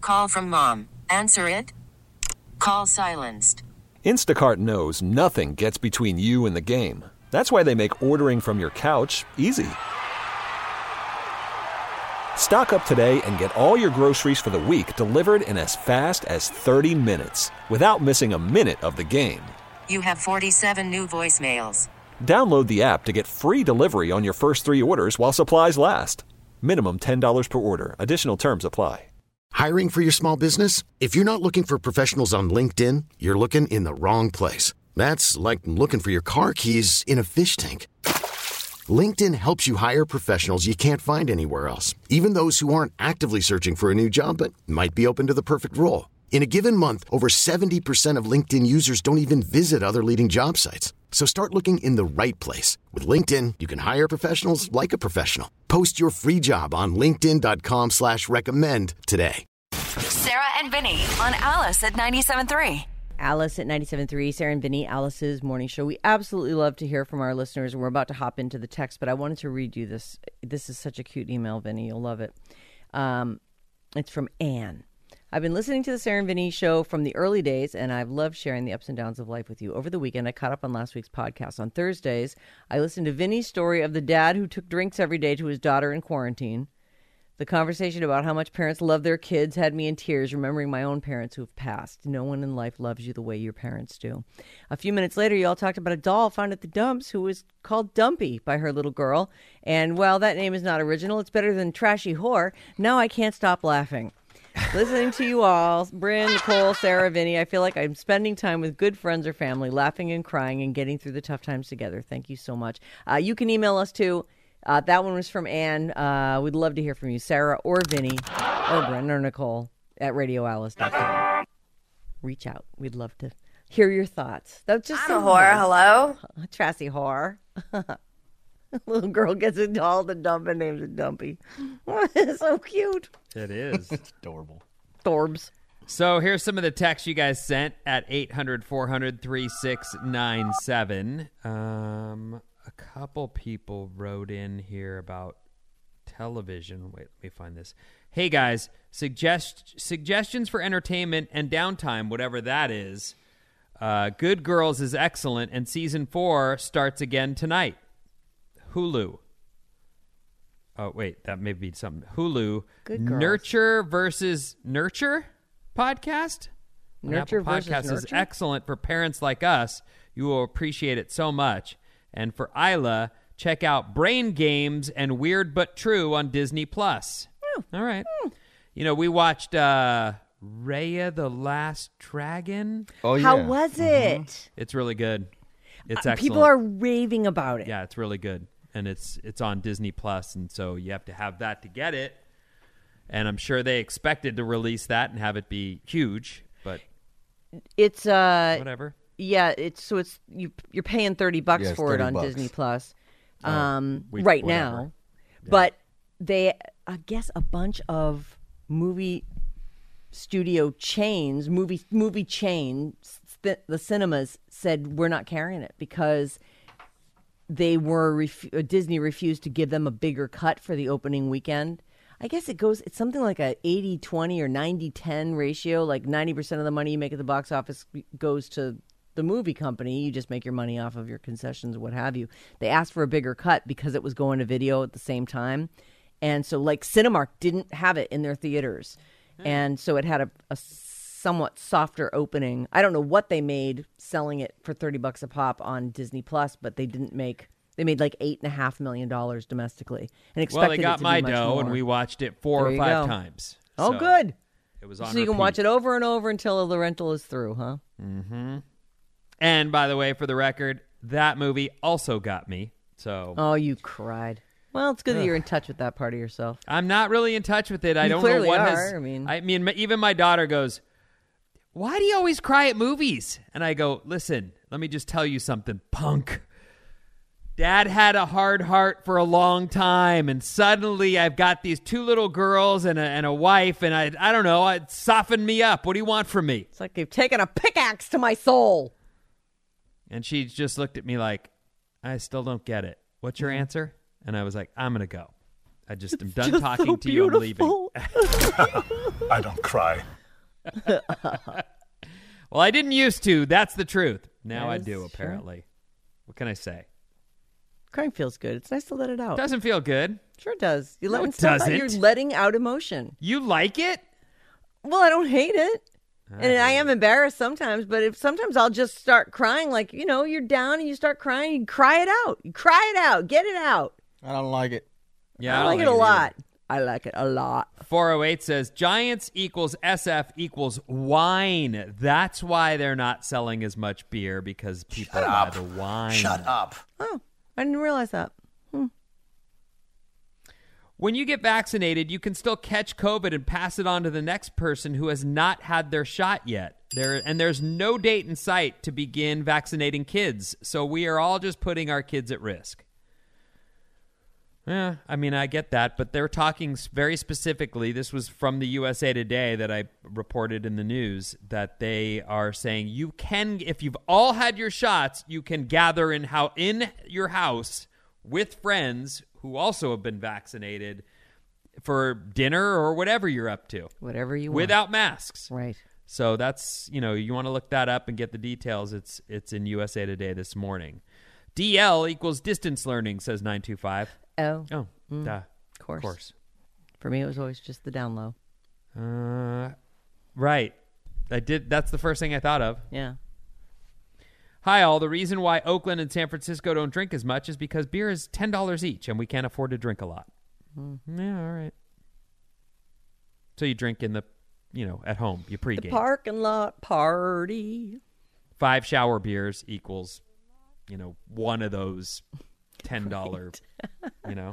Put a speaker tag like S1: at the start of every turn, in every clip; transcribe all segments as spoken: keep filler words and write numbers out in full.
S1: Call from mom. Answer it. Call silenced.
S2: Instacart knows nothing gets between you and the game. That's why they make ordering from your couch easy. Stock up today and get all your groceries for the week delivered in as fast as thirty minutes without missing a minute of the game.
S1: You have forty-seven new voicemails.
S2: Download the app to get free delivery on your first three orders while supplies last. Minimum ten dollars per order. Additional terms apply.
S3: Hiring for your small business? If you're not looking for professionals on LinkedIn, you're looking in the wrong place. That's like looking for your car keys in a fish tank. LinkedIn helps you hire professionals you can't find anywhere else, even those who aren't actively searching for a new job but might be open to the perfect role. In a given month, over seventy percent of LinkedIn users don't even visit other leading job sites. So start looking in the right place. With LinkedIn, you can hire professionals like a professional. Post your free job on linkedin.com slash recommend today.
S4: Sarah and Vinny on Alice at ninety-seven point three.
S5: Alice at ninety-seven point three, Sarah and Vinny, Alice's morning show. We absolutely love to hear from our listeners. We're about to hop into the text, but I wanted to read you this. This is such a cute email, Vinny. You'll love it. Um, it's from Anne. I've been listening to the Sarah and Vinny show from the early days, and I've loved sharing the ups and downs of life with you. Over the weekend, I caught up on last week's podcast. On Thursdays, I listened to Vinny's story of the dad who took drinks every day to his daughter in quarantine. The conversation about how much parents love their kids had me in tears, remembering my own parents who have passed. No one in life loves you the way your parents do. A few minutes later, you all talked about a doll found at the dumps who was called Dumpy by her little girl. And while that name is not original, it's better than Trashy Whore. Now I can't stop laughing. Listening to you all, Bryn, Nicole, Sarah, Vinny, I feel like I'm spending time with good friends or family, laughing and crying and getting through the tough times together. Thank you so much. Uh, you can email us too. Uh, that one was from Anne. Uh, we'd love to hear from you, Sarah or Vinny or Bryn or Nicole at radio alice dot com. Reach out. We'd love to hear your thoughts. That's just
S6: I'm a whore. Hello?
S5: Trashy whore. Little girl gets a doll to dump and names it Dumpy. It's so cute.
S7: It is. It's adorable.
S5: Thorbs.
S7: So here's some of the texts you guys sent at eight hundred, four hundred, thirty-six ninety-seven. Um, a couple people wrote in here about television. Wait, let me find this. Hey, guys, suggest suggestions for entertainment and downtime, whatever that is. Uh, Good Girls is excellent, and season four starts again tonight. Hulu. Oh, wait, that may be something. Hulu.
S5: Good Girls.
S7: Nurture versus Nurture podcast?
S5: Nurture
S7: Apple
S5: versus
S7: podcast
S5: Nurture?
S7: is excellent for parents like us. You will appreciate it so much. And for Isla, check out Brain Games and Weird But True on Disney Plus.
S5: Oh.
S7: All right. Oh. You know, we watched uh, Raya the Last Dragon.
S8: Oh, yeah.
S5: How was it?
S7: Mm-hmm. It's really good. It's
S5: Uh,
S7: excellent.
S5: people are raving about it.
S7: Yeah, it's really good. And it's it's on Disney Plus, and so you have to have that to get it. And I'm sure they expected to release that and have it be huge, but
S5: It's uh
S7: whatever.
S5: Yeah, it's so it's you you're paying thirty bucks
S8: Yeah, it's
S5: for it
S8: thirty
S5: on
S8: bucks.
S5: Disney Plus.
S7: Oh,
S5: Um
S7: we-
S5: right
S7: whatever.
S5: now. But they I guess a bunch of movie studio chains, movie movie chains, th- the cinemas said we're not carrying it because they were ref- Disney refused to give them a bigger cut for the opening weekend. I guess it goes, it's something like a eighty twenty or ninety ten ratio. Like ninety percent of the money you make at the box office goes to the movie company. You just make your money off of your concessions, what have you. They asked for a bigger cut because it was going to video at the same time. And so like Cinemark didn't have it in their theaters. And so it had a, a somewhat softer opening. I don't know what they made selling it for thirty bucks a pop on Disney Plus, but they didn't make, they made like eight and a half million dollars domestically and expected
S7: Well, they
S5: it
S7: got
S5: to
S7: my
S5: be much
S7: dough,
S5: more.
S7: and we watched it four
S5: There
S7: or
S5: you
S7: five
S5: go.
S7: times.
S5: Oh,
S7: So
S5: good.
S7: It was on
S5: So you can
S7: repeat.
S5: watch it over and over until the rental is through, huh?
S7: Mm-hmm. And by the way, for the record, that movie also got me. So
S5: Oh, you cried. Well, it's good that you're in touch with that part of yourself.
S7: I'm not really in touch with it. I
S5: You
S7: don't
S5: clearly
S7: know what
S5: are.
S7: has.
S5: I mean-
S7: I mean, even my daughter goes, "Why do you always cry at movies?" And I go, "Listen, let me just tell you something, punk. Dad had a hard heart for a long time, and suddenly I've got these two little girls and a, and a wife, and I I don't know, it softened me up. What do you want from me?"
S5: It's like they've taken a pickaxe to my soul.
S7: And she just looked at me like, "I still don't get it. What's your answer?" And I was like, "I'm going to go." I just am done
S5: Just
S7: talking
S5: so
S7: to you. I'm leaving.
S5: beautiful.
S6: I don't cry.
S7: Well, I didn't used to. That's the truth. Now
S5: That
S7: I
S5: is
S7: do,
S5: true.
S7: apparently. What can I say?
S5: Crying feels good. It's nice to let it out.
S7: Doesn't feel good.
S5: Sure does. You
S7: No,
S5: letting
S7: it
S5: stuff out, You're
S7: doesn't.
S5: letting out emotion.
S7: You like it?
S5: Well, I don't hate it. And I am embarrassed sometimes, but if sometimes I'll just start crying, like, you know, you're down and you start crying, you cry it out. You cry it out. Get it out.
S8: I don't like it.
S7: Yeah,
S5: I, like it a lot. I like it a lot.
S7: four oh eight says Giants equals S F equals wine. That's why they're not selling as much beer, because people buy the wine.
S6: Shut up.
S5: Oh, I didn't realize that.
S7: When you get vaccinated, you can still catch COVID and pass it on to the next person who has not had their shot yet. There and there's no date in sight to begin vaccinating kids, so we are all just putting our kids at risk. Yeah, I mean, I get that, but they're talking very specifically. This was from the U S A Today that I reported in the news, that they are saying you can, if you've all had your shots, you can gather in how in your house with friends who also have been vaccinated for dinner or whatever you're up to.
S5: Whatever you want.
S7: Without masks.
S5: Right.
S7: So that's, you know, you want to look that up and get the details. It's it's in U S A Today this morning. D L equals distance learning, says nine two five.
S5: Oh.
S7: Oh,
S5: Mm,
S7: duh.
S5: Of course.
S7: Of course.
S5: For me, it was always just the down low.
S7: Uh, right. I did. That's the first thing I thought of.
S5: Yeah.
S7: Hi, all. The reason why Oakland and San Francisco don't drink as much is because beer is ten dollars each, and we can't afford to drink a lot.
S5: Mm.
S7: Yeah, all right. So you drink in the, you know, at home. You pregame.
S5: The parking lot party.
S7: Five shower beers equals, you know, one of those ten dollars, right. You know.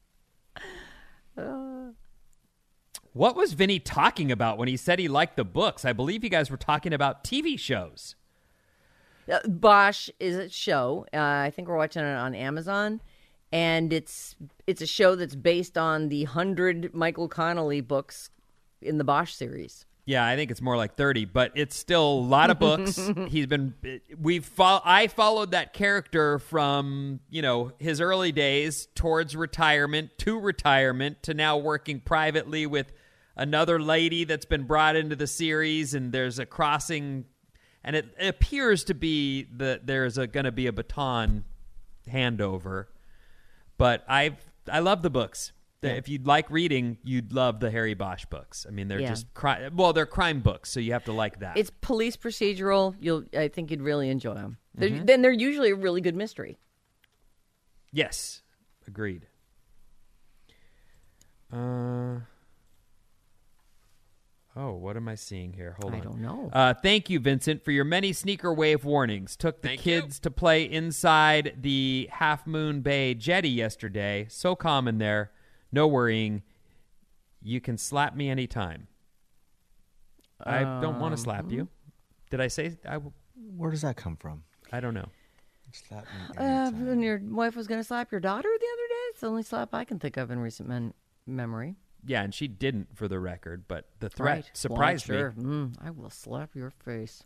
S7: Uh. What was Vinny talking about when he said he liked the books? I believe you guys were talking about T V shows.
S5: Uh, Bosch is a show. Uh, I think we're watching it on Amazon, and it's it's a show that's based on the hundred Michael Connelly books in the Bosch series.
S7: Yeah, I think it's more like thirty, but it's still a lot of books. He's been we've fo- I followed that character from, you know, his early days towards retirement to retirement to now working privately with another lady that's been brought into the series, and there's a crossing. And it, it appears to be that there's going to be a baton handover. But I I love the books. Yeah. If you'd like reading, you'd love the Harry Bosch books. I mean, they're
S5: yeah.
S7: just cri- well, they're crime books, so you have to like that.
S5: It's police procedural. You'll I think you'd really enjoy them. They're,
S7: Mm-hmm.
S5: Then they're usually a really good mystery.
S7: Yes, agreed. Uh. Oh, what am I seeing here? Hold
S5: I
S7: on.
S5: I don't know.
S7: Uh, thank you, Vincent, for your many sneaker wave warnings. Took the
S9: Thank
S7: kids
S9: you.
S7: to play inside the Half Moon Bay jetty yesterday. So calm in there. No worrying. You can slap me anytime. I don't want to slap you. Did I say I? W-
S8: Where does that come from?
S7: I don't know.
S8: Slap me
S5: Uh,
S8: anytime.
S5: when your wife was going to slap your daughter the other day, it's the only slap I can think of in recent men- memory.
S7: Yeah, and she didn't for the record, but the threat
S5: Right.
S7: surprised
S5: well, sure.
S7: me.
S5: Mm, I will slap your face.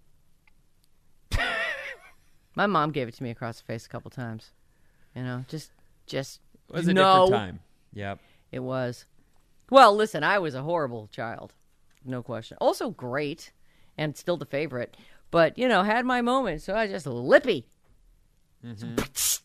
S5: My mom gave it to me across the face a couple times. You know, just, just.
S7: It was a
S5: no.
S7: different time. Yep.
S5: It was. Well, listen, I was a horrible child. No question. Also great, and still the favorite. But, you know, had my moments, so I was just lippy.
S7: Mm-hmm.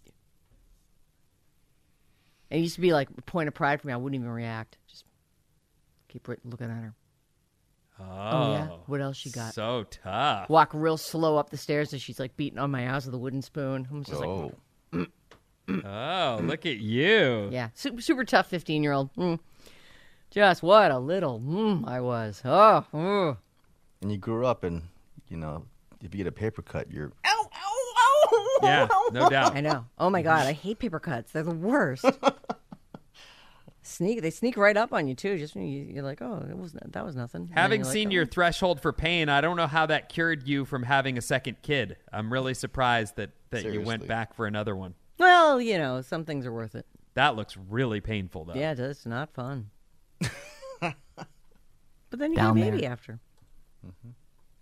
S5: It used to be like a point of pride for me. I wouldn't even react. Just keep re- looking at her.
S7: Oh,
S5: yeah? What else you got?
S7: So tough.
S5: Walk real slow up the stairs as she's like beating on my ass with a wooden spoon. I'm just
S8: Oh.
S5: like,
S7: Oh, look at you.
S5: yeah, super, super tough fifteen year old. Mm. Just what a little mm, I was. Oh, mm.
S8: And you grew up, and you know, if you get a paper cut, you're
S5: Ow, ow, ow.
S7: Yeah, no doubt.
S5: I know. Oh my God, I hate paper cuts. They're the worst. Sneak, they sneak right up on you too. Just when you, you're like, oh, it was that was nothing. And then
S7: Having
S5: you're like,
S7: seen
S5: oh.
S7: your threshold for pain, I don't know how that cured you from having a second kid. I'm really surprised that, that you went
S8: Seriously.
S7: back for another one.
S5: Well, you know, some things are worth it.
S7: That looks really painful, though.
S5: Yeah, it does. It's not fun. But then you
S8: Down
S5: get a baby
S8: there.
S5: after.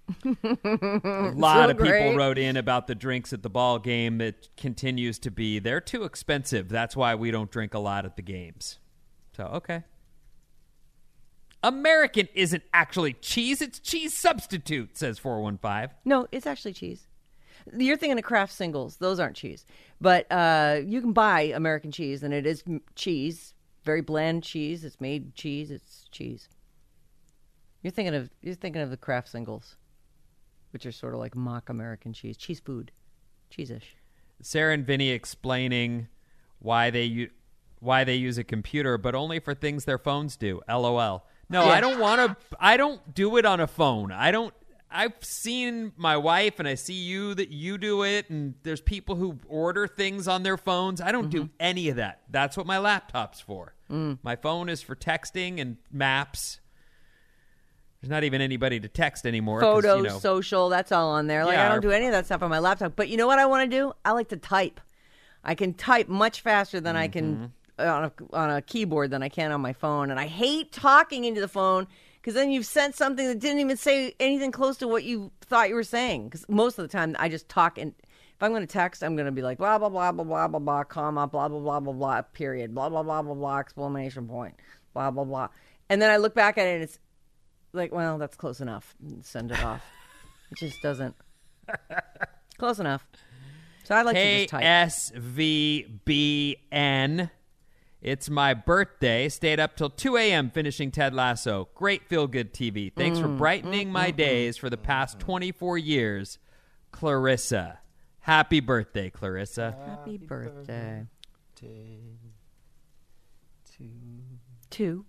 S7: A lot
S5: So
S7: of people
S5: great.
S7: wrote in about the drinks at the ball game. It continues to be, they're too expensive. That's why we don't drink a lot at the games. So, okay. American isn't actually cheese. It's cheese substitute, says four one five.
S5: No, it's actually cheese. You're thinking of Kraft singles. Those aren't cheese. But uh, you can buy American cheese, and it is m- cheese. Very bland cheese. It's made cheese. It's cheese. You're thinking of you're thinking of the Kraft singles, which are sort of like mock American cheese. Cheese food. Cheese-ish.
S7: Sarah and Vinny explaining why they u- why they use a computer, but only for things their phones do. LOL. No,
S5: Yeah.
S7: I don't want to. I don't do it on a phone. I don't. I've seen my wife, and I see you that you do it, and there's people who order things on their phones. I don't do any of that. That's what my laptop's for. My phone is for texting and maps. There's not even anybody to text anymore. 'cause,
S5: Photos,
S7: you know,
S5: social, that's all on there. Like,
S7: Yeah,
S5: I don't
S7: our-
S5: do any of that stuff on my laptop. But you know what I want to do? I like to type. I can type much faster than I can on a, on a keyboard than I can on my phone. And I hate talking into the phone because then you've sent something that didn't even say anything close to what you thought you were saying. Because most of the time I just talk, and if I'm going to text, I'm going to be like, blah, blah, blah, blah, blah, blah, blah, comma, blah, blah, blah, blah, blah, period, blah, blah, blah, blah, blah, exclamation point, blah, blah, blah. And then I look back at it and it's like, well, that's close enough. Send it off. It just doesn't. Close enough. So I like to
S7: K
S5: just type.
S7: S V B N. It's my birthday. Stayed up till two a.m. finishing Ted Lasso. Great feel-good T V. Thanks
S5: Mm,
S7: for brightening my days for the past twenty-four years. Clarissa. Happy birthday, Clarissa.
S5: Happy birthday.
S8: Day to
S5: To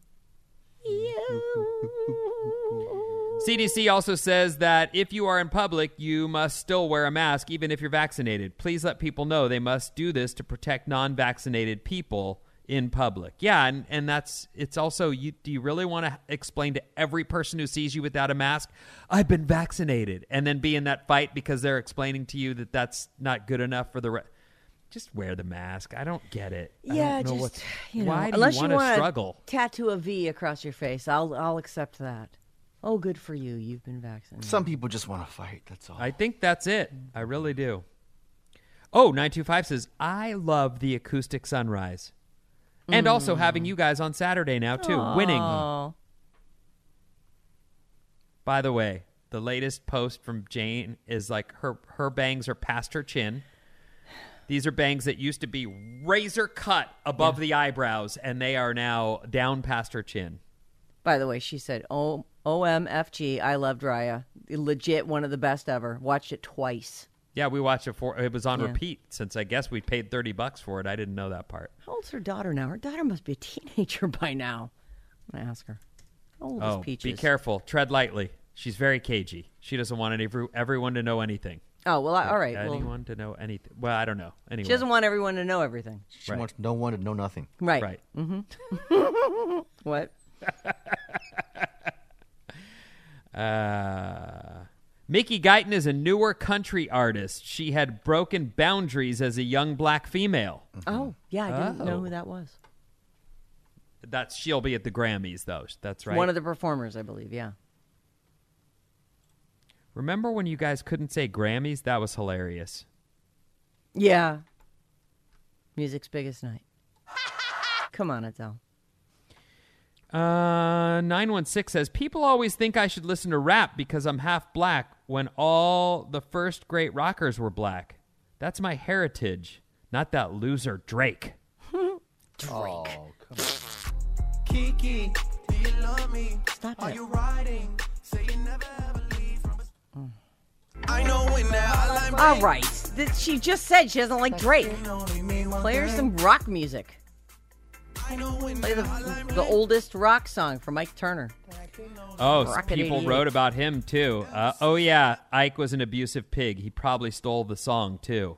S5: you.
S7: C D C also says that if you are in public, you must still wear a mask even if you're vaccinated. Please let people know they must do this to protect non-vaccinated people in public. Yeah, and, and that's, it's also, you, do you really want to explain to every person who sees you without a mask, I've been vaccinated, and then be in that fight because they're explaining to you that that's not good enough for the re- just wear the mask. I don't get it. I
S5: Yeah,
S7: don't know
S5: just,
S7: what's,
S5: you know,
S7: why do
S5: unless
S7: you
S5: you
S7: want to
S5: want
S7: struggle?
S5: tattoo a V across your face, I'll I'll accept that. Oh, good for you. You've been vaccinated.
S8: Some people just want to fight. That's all.
S7: I think that's it. I really do. Oh, nine two five says, I love the acoustic sunrise. And also having you guys on Saturday now, too. Winning.
S5: Oh.
S7: By the way, the latest post from Jane is like her, her bangs are past her chin. These are bangs that used to be razor cut above the eyebrows, and they are now down past her chin.
S5: By the way, she said, "O O M F G, I loved Raya. Legit, one of the best ever. Watched it twice."
S7: Yeah, we watched it for, it was on
S5: Yeah.
S7: repeat since I guess we paid thirty bucks for it. I didn't know that part.
S5: How old's her daughter now? Her daughter must be a teenager by now. I'm gonna ask her. How old
S7: Oh,
S5: is Peaches?
S7: be careful. Tread lightly. She's very cagey. She doesn't want any, everyone to know anything.
S5: Oh well, I, all right. Well,
S7: Anyone to know anything. Well, I don't know. Anyway.
S5: she doesn't want everyone to know everything.
S8: She
S7: Right.
S8: wants no one to know nothing.
S5: Right.
S7: Right.
S5: What?
S7: Uh, Mickey Guyton is a newer country artist. She had broken boundaries as a young black female.
S5: Oh, yeah. I didn't know
S7: Oh.
S5: who that was.
S7: That's she'll be at the Grammys though. That's right.
S5: One of the performers, I believe. Yeah.
S7: Remember when you guys couldn't say Grammys? That was hilarious.
S5: Yeah. Music's biggest night. Come on, Adele.
S7: Uh, nine one six says, people always think I should listen to rap because I'm half black when all the first great rockers were black. That's my heritage, not that loser Drake.
S8: Oh, come on.
S9: Kiki, do you love me?
S5: Stop
S9: Are
S5: it.
S9: you riding? Say you never ever leave from us. I know when that line
S5: All right. Th- She just said she doesn't like Drake.
S9: only mean one
S5: Play her
S9: thing.
S5: some rock music.
S9: I know when
S5: Play the,
S9: that line
S5: the oldest rock song from Mike Turner.
S7: Oh,
S5: Rocket
S7: people
S5: eighty-eight.
S7: wrote about him too. Uh, oh yeah, Ike was an abusive pig. He probably stole the song too.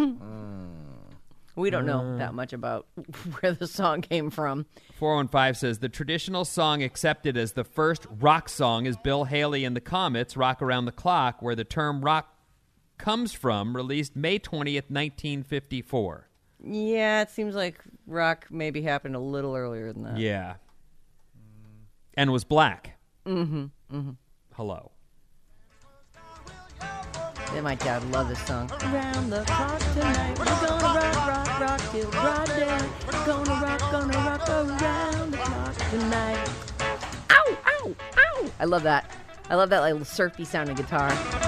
S5: We don't know that much about where the song came from.
S7: four one five says, the traditional song accepted as the first rock song is Bill Haley and the Comets' Rock Around the Clock, where the term rock comes from, released May twentieth, nineteen fifty-four.
S5: Yeah, it seems like rock maybe happened a little earlier than that.
S7: Yeah. And was black. Mm-hmm. Mm-hmm. Hello.
S5: Yeah, my dad loved this song. Around the clock tonight, we're gonna rock, rock, rock till broad day. Gonna rock, gonna rock around the clock tonight. Ow, ow, ow! I love that. I love that like surfy sounding guitar.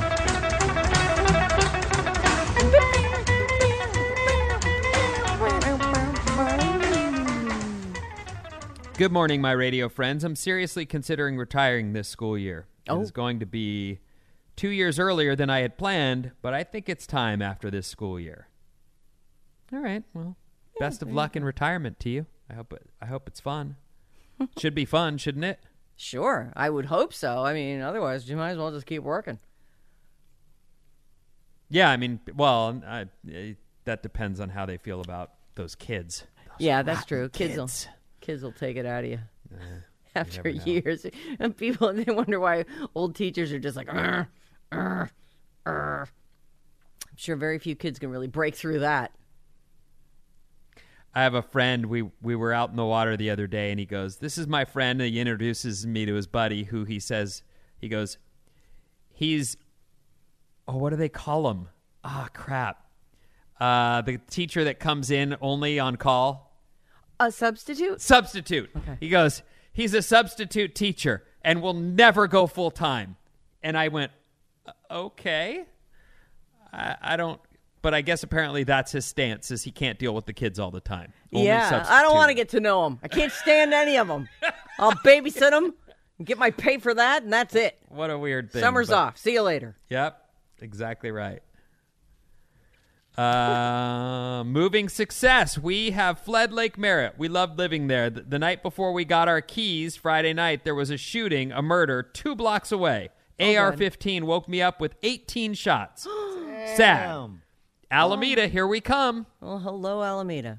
S7: Good morning, my radio friends. I'm seriously considering retiring this school year.
S5: Oh.
S7: It's going to be two years earlier than I had planned, but I think it's time after this school year. All right. Well, yeah, best of luck in retirement to you. I hope it, I hope it's fun. Should be fun, shouldn't it?
S5: Sure, I would hope so. I mean, otherwise, you might as well just keep working.
S7: Yeah, I mean, well, I, I, that depends on how they feel about those kids. Those
S5: yeah, that's true.
S7: Kids.
S5: Kids will kids will take it out of you
S7: uh,
S5: after
S7: you never know.
S5: years. And people they wonder why old teachers are just like, "Arr, arr, arr." I'm sure very few kids can really break through that.
S7: I have a friend. We we were out in the water the other day, and he goes, "This is my friend." And he introduces me to his buddy, who he says, he goes, he's, oh, what do they call him? Ah, oh, crap. Uh, the teacher that comes in only on call.
S5: A substitute?
S7: Substitute.
S5: Okay.
S7: He goes, he's a substitute teacher and will never go full time. And I went, okay. I, I don't, but I guess apparently that's his stance, is he can't deal with the kids all the time. Only
S5: Yeah, I don't
S7: substitute.
S5: want to get to know them. I can't stand any of them. I'll babysit them, get my pay for that, and that's it.
S7: What a weird thing.
S5: Summer's
S7: but-
S5: off. See you later.
S7: Yep, exactly right. Uh, moving success. We have fled Lake Merritt. We loved living there. The, the night before we got our keys, Friday night, there was a shooting, a murder, two blocks away. A R fifteen woke me up with eighteen shots. Sad. Alameda, here we come.
S5: Well, hello, Alameda.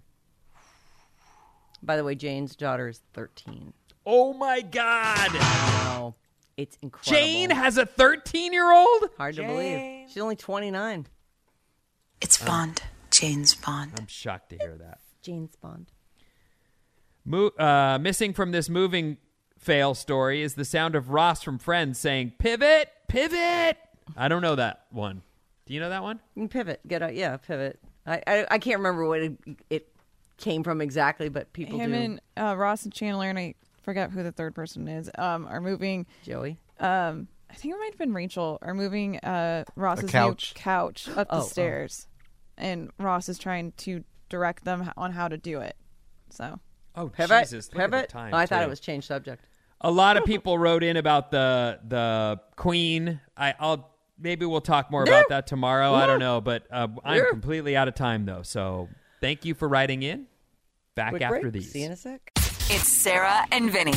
S5: By the way, Jane's daughter is thirteen.
S7: Oh, my God.
S5: Oh, it's incredible.
S7: Jane has a thirteen-year-old?
S5: Hard to believe. She's only twenty-nine.
S1: It's Bond. James Bond.
S7: I'm shocked to hear that.
S5: Jane's Bond.
S7: Mo- uh, missing from this moving fail story is the sound of Ross from Friends saying, pivot, pivot. I don't know that one. Do you know that one?
S5: You can pivot. Get out. Yeah, pivot. I, I I can't remember what it, it came from exactly, but people
S10: Him
S5: do.
S10: and uh, Ross and Chandler, and I forget who the third person is, um, are moving.
S5: Joey?
S10: Um, I think it might have been Rachel, are moving uh, Ross's
S8: couch.
S10: new couch up
S5: Oh,
S10: the
S5: oh.
S10: stairs. And Ross is trying to direct them on how to do it. So,
S7: Oh,
S5: Pivot?
S7: Jesus. Look at the
S5: Pivot?
S7: time,
S5: Oh, I thought
S7: too.
S5: it was change subject.
S7: A lot of people wrote in about the the Queen. I, I'll maybe we'll talk more about that tomorrow. I don't know, but uh, I'm
S5: Yeah.
S7: completely out of time though. So thank you for writing in. Back
S5: Quick
S7: after
S5: break.
S7: these.
S5: See you in a sec.
S4: It's Sarah and Vinny.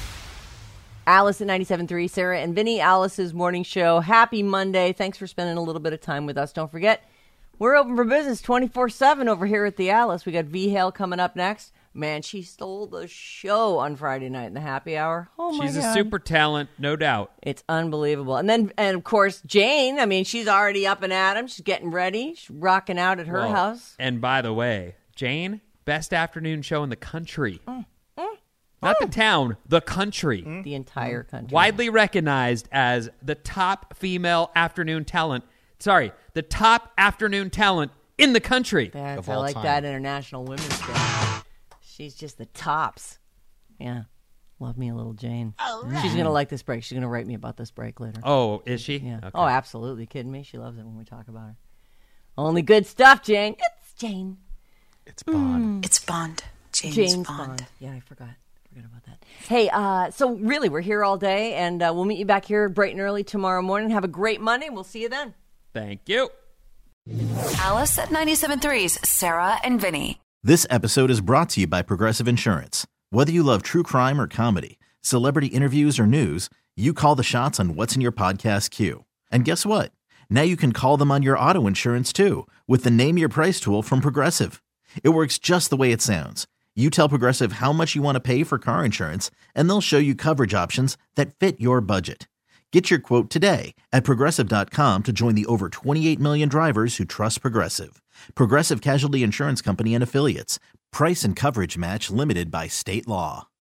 S5: Alice at ninety-seven point three, Sarah and Vinny, Alice's morning show. Happy Monday. Thanks for spending a little bit of time with us. Don't forget, we're open for business twenty-four seven over here at the Alice. We got V Hale coming up next. Man, she stole the show on Friday night in the happy hour. Oh, my
S7: She's
S5: God.
S7: a super talent, no doubt.
S5: It's unbelievable. And then, and of course, Jane, I mean, she's already up and at 'em. She's getting ready. She's rocking out at her
S7: Well,
S5: house.
S7: And by the way, Jane, best afternoon show in the country.
S5: Mm.
S7: Not the town, the country.
S5: The entire country.
S7: Widely recognized as the top female afternoon talent. Sorry, the top afternoon talent in the country.
S5: That's,
S8: Of
S5: I
S8: all
S5: like
S8: time.
S5: that International Women's Day. She's just the tops. Yeah. Love me a little Jane. She's going to like this break. She's going to write me about this break later.
S7: Oh, is she?
S5: Yeah.
S7: Okay.
S5: Oh, absolutely. Kidding me? She loves it when we talk about her. Only good stuff, Jane. It's Jane.
S8: It's Bond.
S1: It's Bond. James,
S5: James
S1: Bond.
S5: Bond. Yeah, I forgot. Forgot about that. Hey, uh, so really, we're here all day, and uh, we'll meet you back here bright and early tomorrow morning. Have a great Monday, and we'll see you then.
S7: Thank you.
S4: Alice at ninety-seven point three's Sarah and Vinny.
S11: This episode is brought to you by Progressive Insurance. Whether you love true crime or comedy, celebrity interviews or news, you call the shots on what's in your podcast queue. And guess what? Now you can call them on your auto insurance too with the Name Your Price tool from Progressive. It works just the way it sounds. You tell Progressive how much you want to pay for car insurance, and they'll show you coverage options that fit your budget. Get your quote today at Progressive dot com to join the over twenty-eight million drivers who trust Progressive. Progressive Casualty Insurance Company and Affiliates. Price and coverage match limited by state law.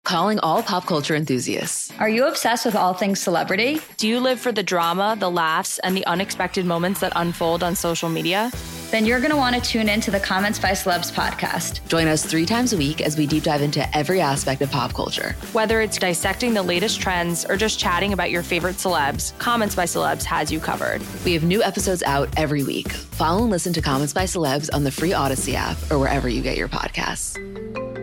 S12: Calling all pop culture enthusiasts.
S13: Are you obsessed with all things celebrity?
S14: Do you live for the drama, the laughs, and the unexpected moments that unfold on social media?
S13: Then you're going to want to tune in to the Comments by Celebs podcast.
S12: Join us three times a week as we deep dive into every aspect of pop culture.
S14: Whether it's dissecting the latest trends or just chatting about your favorite celebs, Comments by Celebs has you covered.
S12: We have new episodes out every week. Follow and listen to Comments by Celebs on the free Odyssey app or wherever you get your podcasts.